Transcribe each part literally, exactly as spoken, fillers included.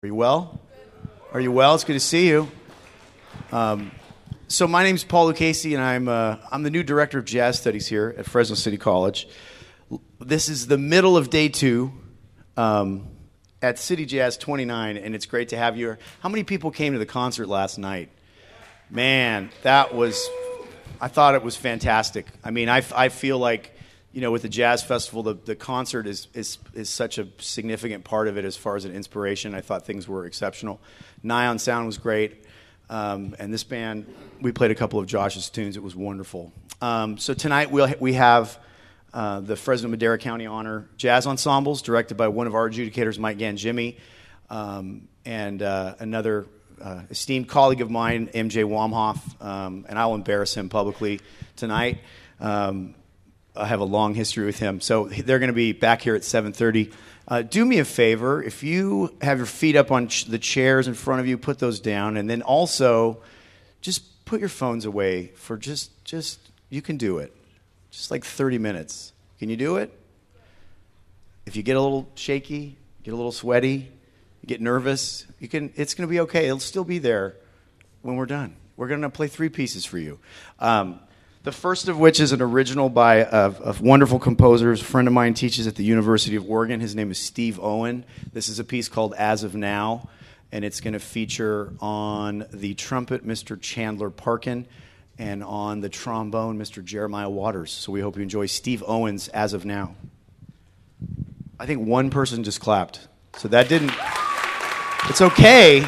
Are you well? Are you well? It's good to see you. Um, so my name's Paul Lucchese, and I'm uh, I'm the new director of jazz studies here at Fresno City College. This is the middle of day two um, at City Jazz twenty-nine, and it's great to have you here. How many people came to the concert last night? Man, that was, I thought it was fantastic. I mean, I, I feel like, you know, with the Jazz Festival, the, the concert is, is is such a significant part of it as far as an inspiration. I thought things were exceptional. Nyan Sound was great. Um, and this band, we played a couple of Josh's tunes. It was wonderful. Um, so tonight we'll, we have uh, the Fresno Madera County Honor Jazz Ensembles, directed by one of our adjudicators, Mike Gangemi, um, and uh, another uh, esteemed colleague of mine, M J Wamhoff, um, and I'll embarrass him publicly tonight. Um, I have a long history with him. So they're going to be back here at seven thirty. Uh, do me a favor. If you have your feet up on ch- the chairs in front of you, put those down. And then also, just put your phones away for just, just you can do it. Just like thirty minutes. Can you do it? If you get a little shaky, get a little sweaty, you get nervous, you can. It's going to be okay. It'll still be there when we're done. We're going to play three pieces for you. Um, The first of which is an original by a, a wonderful composer. A friend of mine teaches at the University of Oregon. His name is Steve Owen. This is a piece called As of Now, and it's going to feature on the trumpet Mister Chandler Parkin and on the trombone Mister Jeremiah Waters. So we hope you enjoy Steve Owen's As of Now. I think one person just clapped, so that didn't... It's okay.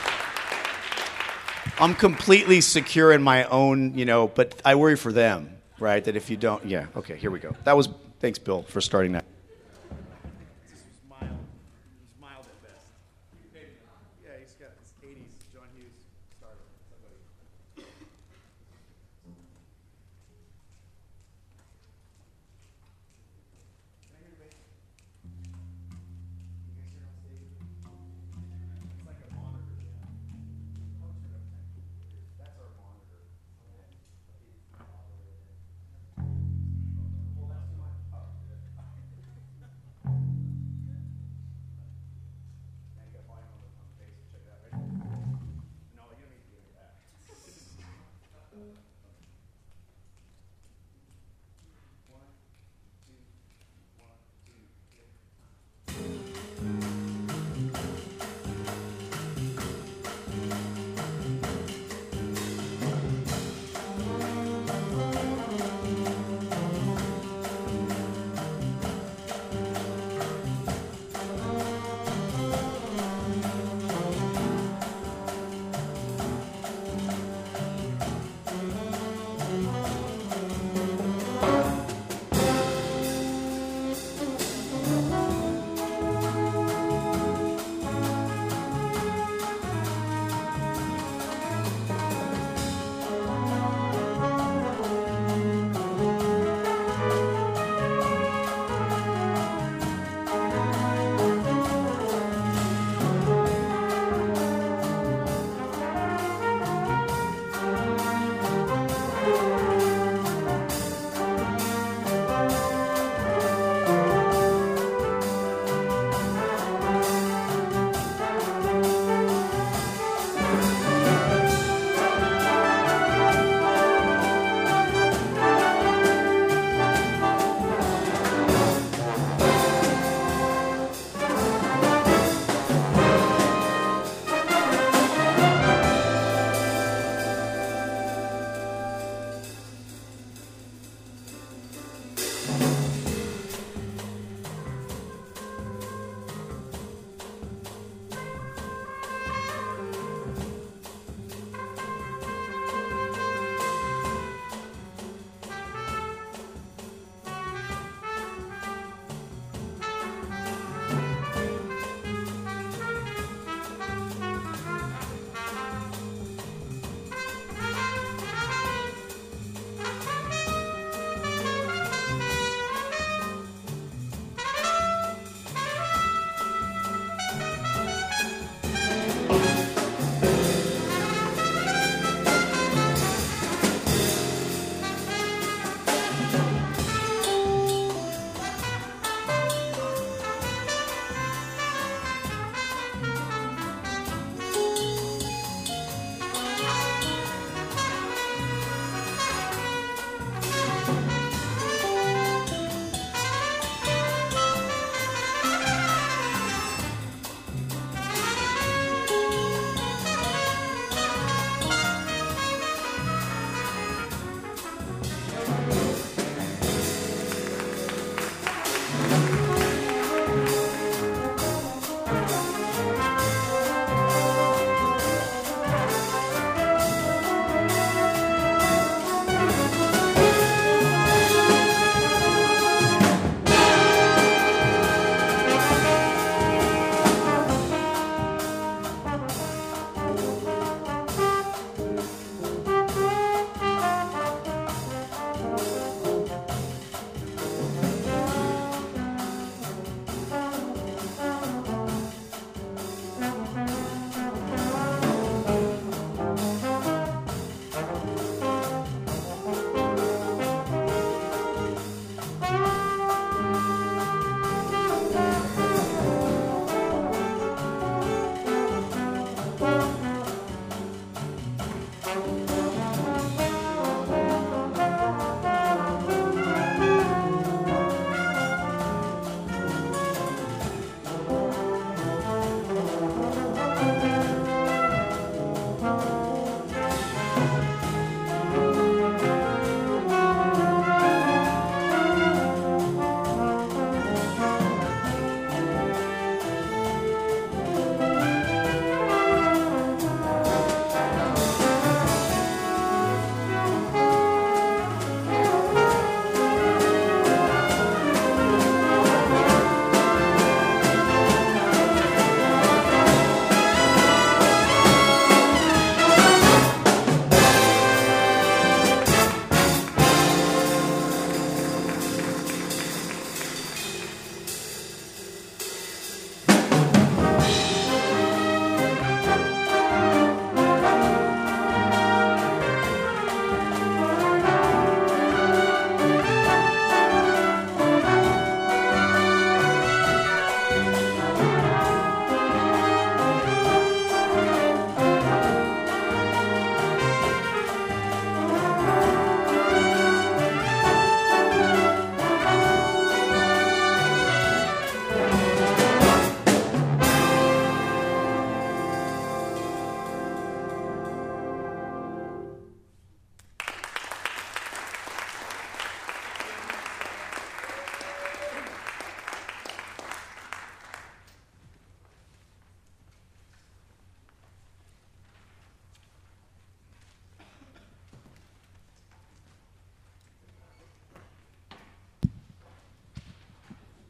I'm completely secure in my own, you know, but I worry for them, right? That if you don't, yeah, okay, here we go. That was, thanks, Bill, for starting that. This was mild. It was mild at best. Yeah, he's got his eighties. John Hughes started somebody. Can I hear the bass? You guys hear on stage? It's like a monitor. That's our monitor. Well, that's too much. Oh, good. Now you got volume on the on the bass. Check that, right? No, you don't need to do it.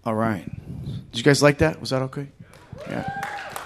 All right. Did you guys like that? Was that okay? Yeah.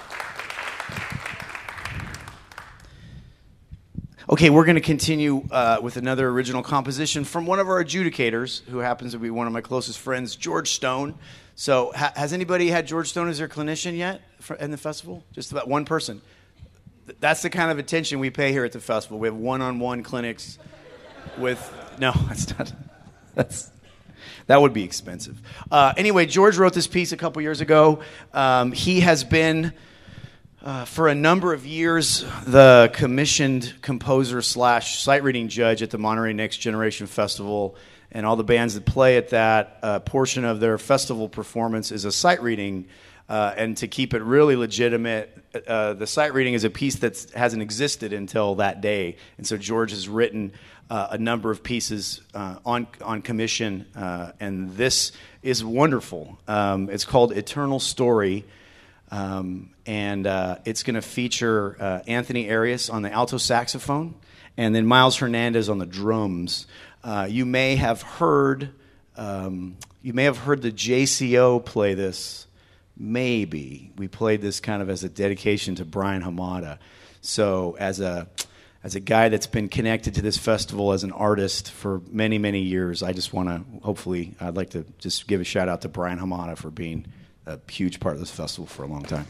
Okay, we're going to continue uh, with another original composition from one of our adjudicators, who happens to be one of my closest friends, George Stone. So, ha- has anybody had George Stone as their clinician yet for, in the festival? Just about one person. That's the kind of attention we pay here at the festival. We have one-on-one clinics with... No, that's not... That's... That would be expensive. Uh, anyway, George wrote this piece a couple years ago. Um, he has been... Uh, for a number of years, the commissioned composer slash sight reading judge at the Monterey Next Generation Festival, and all the bands that play at that uh, portion of their festival performance is a sight reading. Uh, and to keep it really legitimate, uh, the sight reading is a piece that hasn't existed until that day. And so George has written uh, a number of pieces uh, on on commission, uh, and this is wonderful. Um, it's called Eternal Story. Um, and uh, it's going to feature uh, Anthony Arias on the alto saxophone, and then Miles Hernandez on the drums. Uh, you may have heard, um, you may have heard the J C O play this. Maybe we played this kind of as a dedication to Brian Hamada. So as a as a guy that's been connected to this festival as an artist for many many years, I just want to hopefully I'd like to just give a shout out to Brian Hamada for being a huge part of this festival for a long time.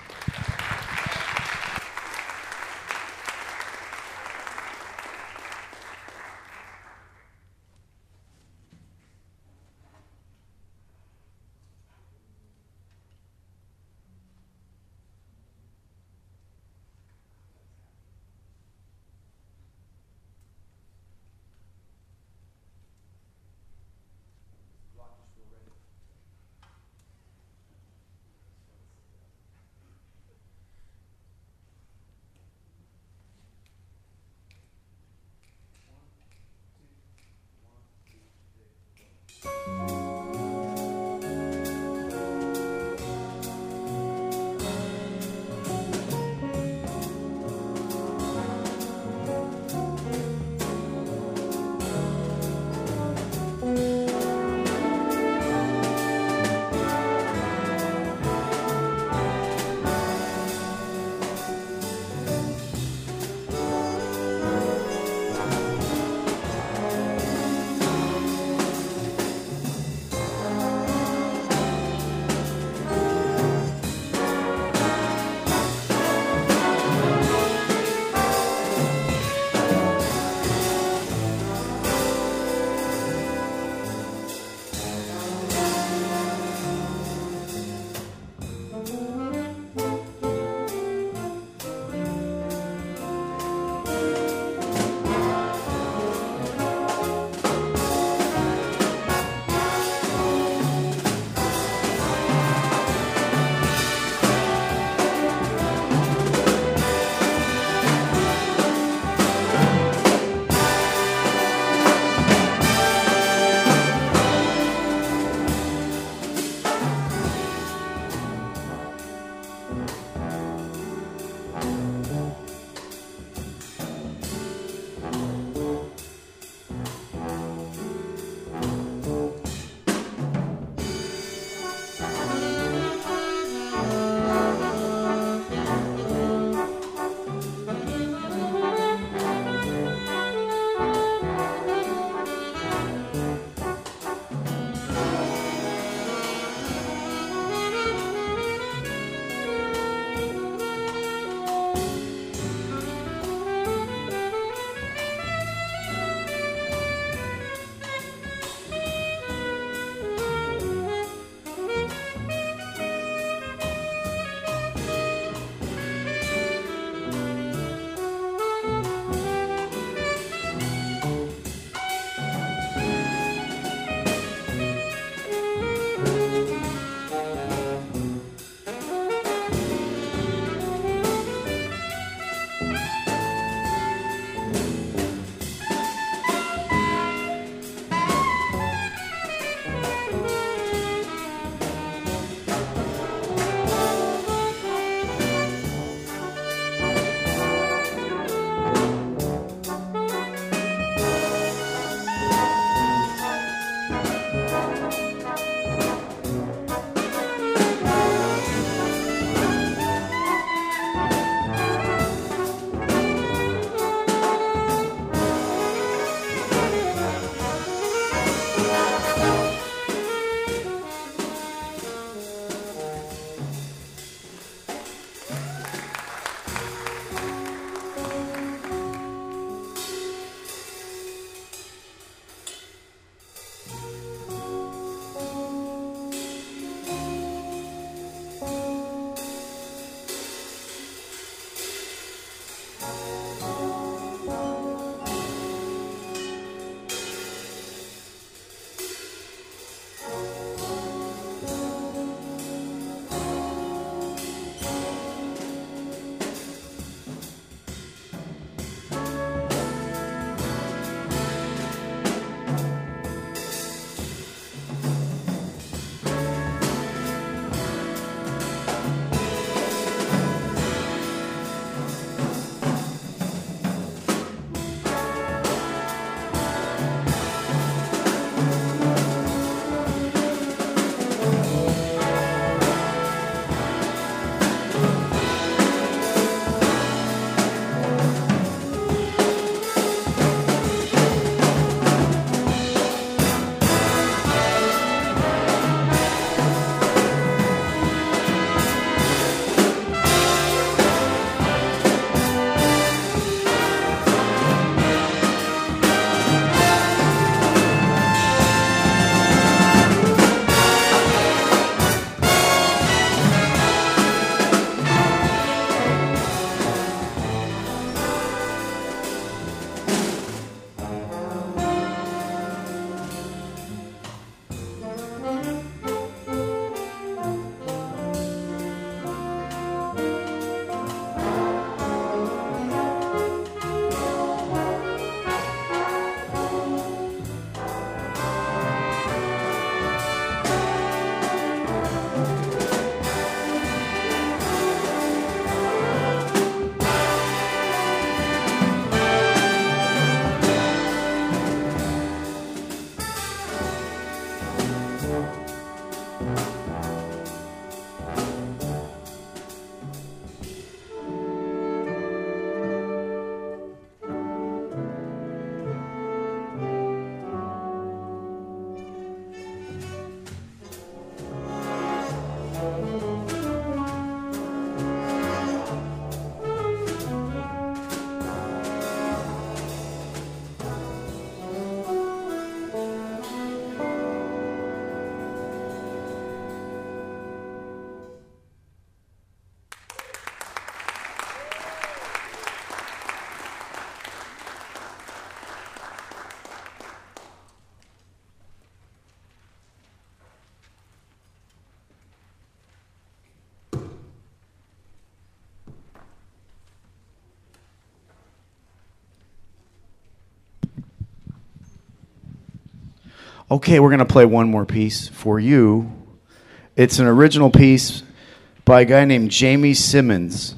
Okay, we're going to play one more piece for you. It's an original piece by a guy named Jamie Simmons,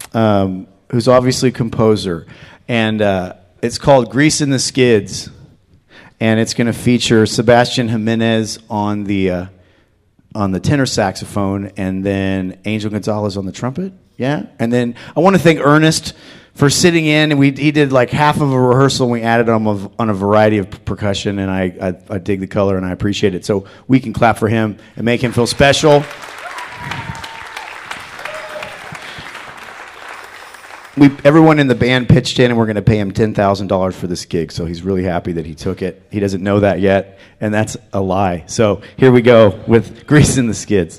um, who's obviously a composer. And uh, it's called Greasing the Skids. And it's going to feature Sebastian Jimenez on the uh, on the tenor saxophone, and then Angel Gonzalez on the trumpet. Yeah, and then I want to thank Ernest for sitting in. And we he did like half of a rehearsal, and we added on a, on a variety of percussion, and I, I I dig the color, and I appreciate it. So we can clap for him and make him feel special. We, everyone in the band pitched in, and we're going to pay him ten thousand dollars for this gig, so he's really happy that he took it. He doesn't know that yet, and that's a lie. So here we go with Greasing the Skids.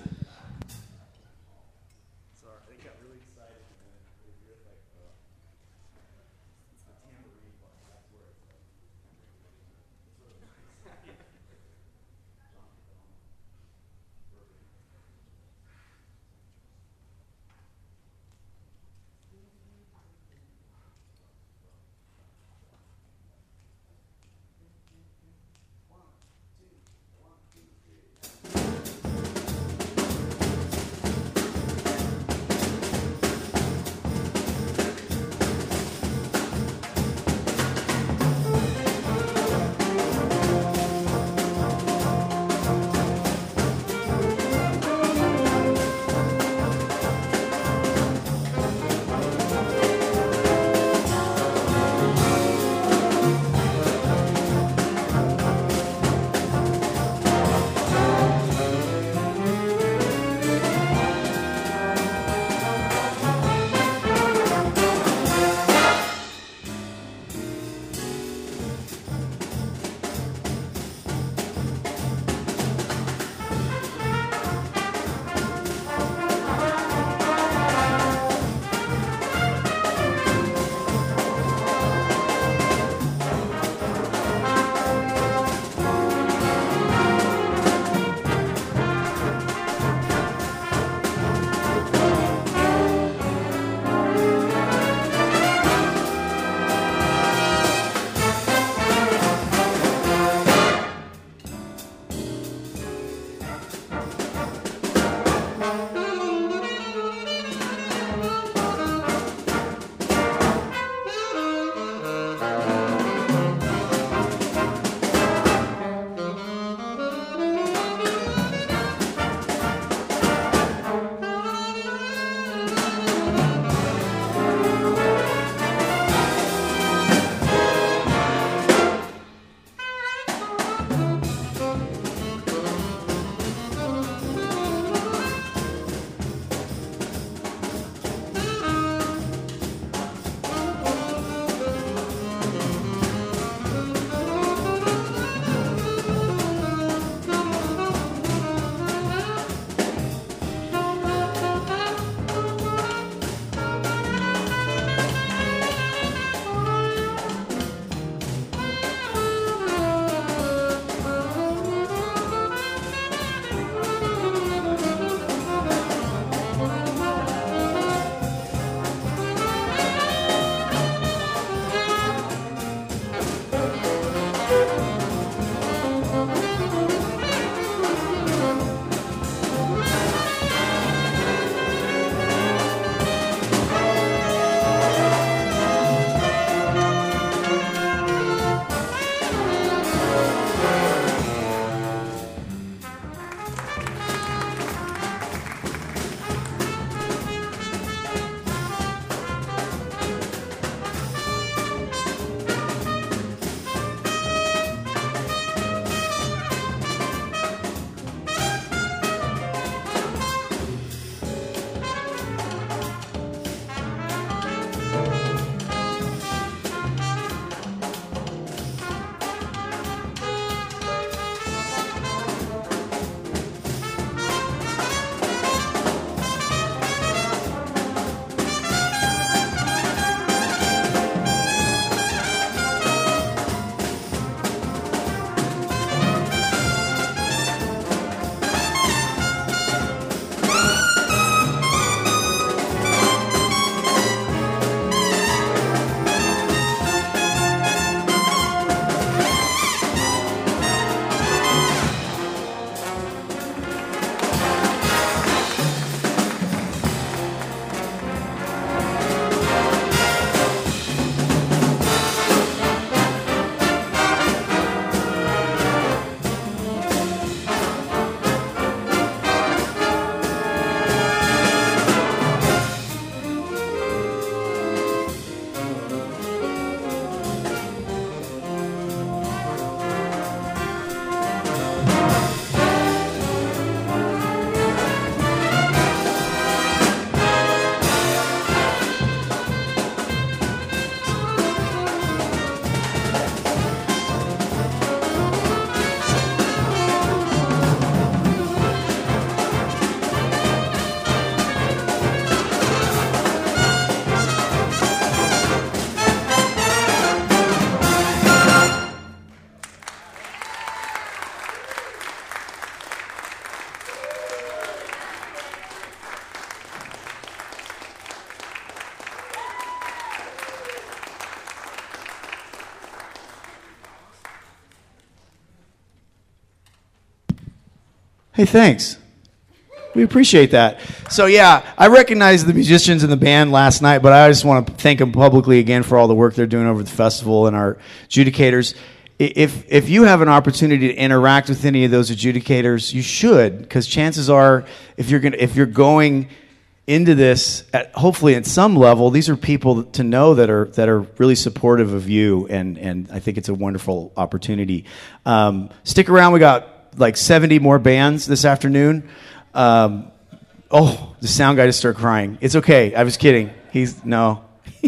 Hey, thanks. We appreciate that. So, yeah, I recognized the musicians in the band last night, but I just want to thank them publicly again for all the work they're doing over the festival and our adjudicators. If if you have an opportunity to interact with any of those adjudicators, you should, because chances are, if you're gonna, if you're going into this, at, hopefully at some level, these are people to know that are that are really supportive of you, and and I think it's a wonderful opportunity. Um, stick around. We got like seventy more bands this afternoon. Um, oh, the sound guy just started crying. It's okay. I was kidding. He's no.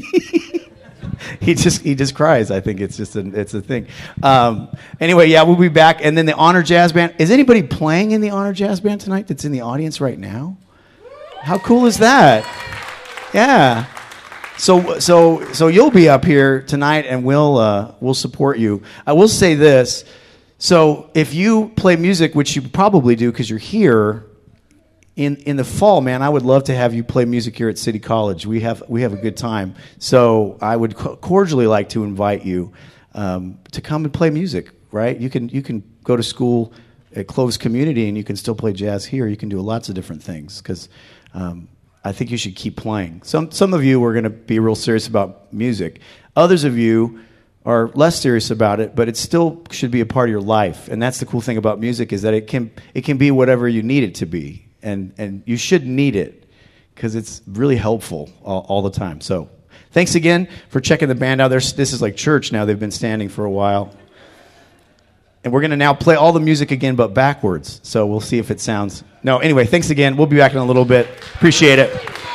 he just he just cries. I think it's just a, it's a thing. Um, anyway, yeah, we'll be back. And then the Honor Jazz Band. Is anybody playing in the Honor Jazz Band tonight that's in the audience right now? How cool is that? Yeah. So so so you'll be up here tonight, and we'll uh, we'll support you. I will say this. So if you play music, which you probably do because you're here, in in the fall, man, I would love to have you play music here at City College. We have we have a good time. So I would cordially like to invite you um, to come and play music. Right? You can you can go to school at Clovis Community, and you can still play jazz here. You can do lots of different things because um, I think you should keep playing. Some some of you are going to be real serious about music. Others of you are less serious about it, but it still should be a part of your life. And that's the cool thing about music, is that it can it can be whatever you need it to be. And and you should need it because it's really helpful all, all the time. So thanks again for checking the band out. There's, this is like church now. They've been standing for a while. And we're going to now play all the music again, but backwards. So we'll see if it sounds... No, anyway, thanks again. We'll be back in a little bit. Appreciate it.